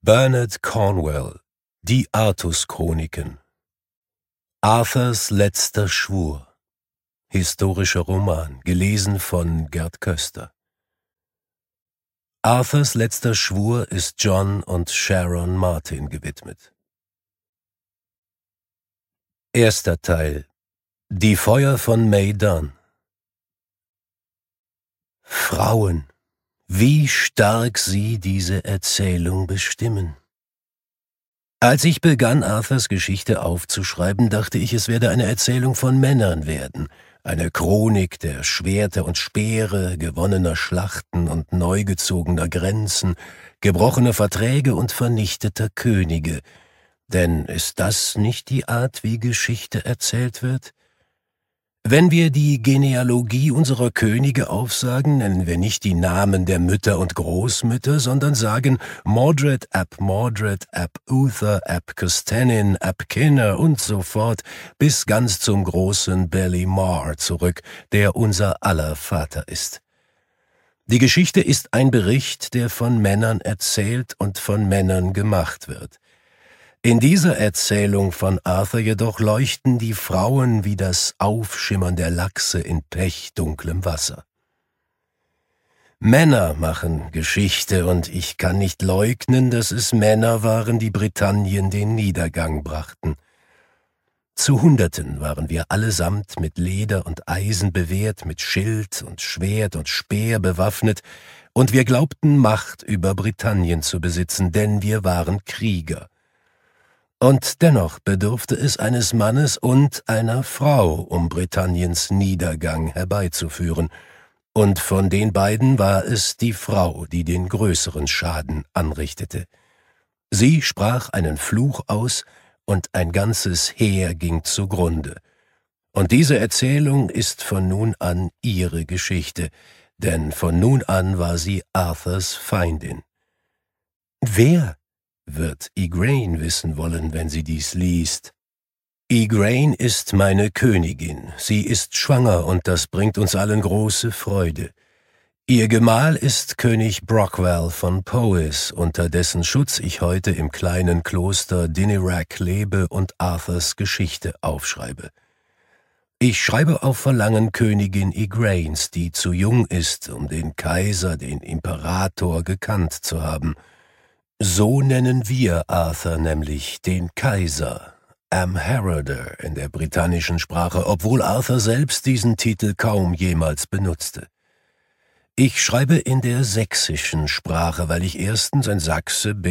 Bernard Cornwell, Die Artus-Chroniken. Arthurs letzter Schwur. Historischer Roman, gelesen von Gerd Köster. Arthurs letzter Schwur ist John und Sharon Martin gewidmet. Erster Teil. Die Feuer von May Dunn. Frauen, wie stark sie diese Erzählung bestimmen. Als ich begann, Arthurs Geschichte aufzuschreiben, dachte ich, es werde eine Erzählung von Männern werden, eine Chronik der Schwerter und Speere, gewonnener Schlachten und neu gezogener Grenzen, gebrochener Verträge und vernichteter Könige. Denn ist das nicht die Art, wie Geschichte erzählt wird? Wenn wir die Genealogie unserer Könige aufsagen, nennen wir nicht die Namen der Mütter und Großmütter, sondern sagen Mordred ab Uther ab Custennin ab Kinner und so fort bis ganz zum großen Ballymar zurück, der unser aller Vater ist. Die Geschichte ist ein Bericht, der von Männern erzählt und von Männern gemacht wird. In dieser Erzählung von Arthur jedoch leuchten die Frauen wie das Aufschimmern der Lachse in pechdunklem Wasser. Männer machen Geschichte, und ich kann nicht leugnen, dass es Männer waren, die Britannien den Niedergang brachten. Zu Hunderten waren wir allesamt mit Leder und Eisen bewehrt, mit Schild und Schwert und Speer bewaffnet, und wir glaubten, Macht über Britannien zu besitzen, denn wir waren Krieger. Und dennoch bedurfte es eines Mannes und einer Frau, um Britanniens Niedergang herbeizuführen, und von den beiden war es die Frau, die den größeren Schaden anrichtete. Sie sprach einen Fluch aus, und ein ganzes Heer ging zugrunde. Und diese Erzählung ist von nun an ihre Geschichte, denn von nun an war sie Arthurs Feindin. Wer wird Igraine wissen wollen, wenn sie dies liest? Igraine ist meine Königin, sie ist schwanger, und das bringt uns allen große Freude. Ihr Gemahl ist König Brockwell von Powys, unter dessen Schutz ich heute im kleinen Kloster Dinirac lebe und Arthurs Geschichte aufschreibe. Ich schreibe auf Verlangen Königin Igraines, die zu jung ist, um den Kaiser, den Imperator, gekannt zu haben. So nennen wir Arthur nämlich den Kaiser, Amharader in der britannischen Sprache, obwohl Arthur selbst diesen Titel kaum jemals benutzte. Ich schreibe in der sächsischen Sprache, weil ich erstens ein Sachse bin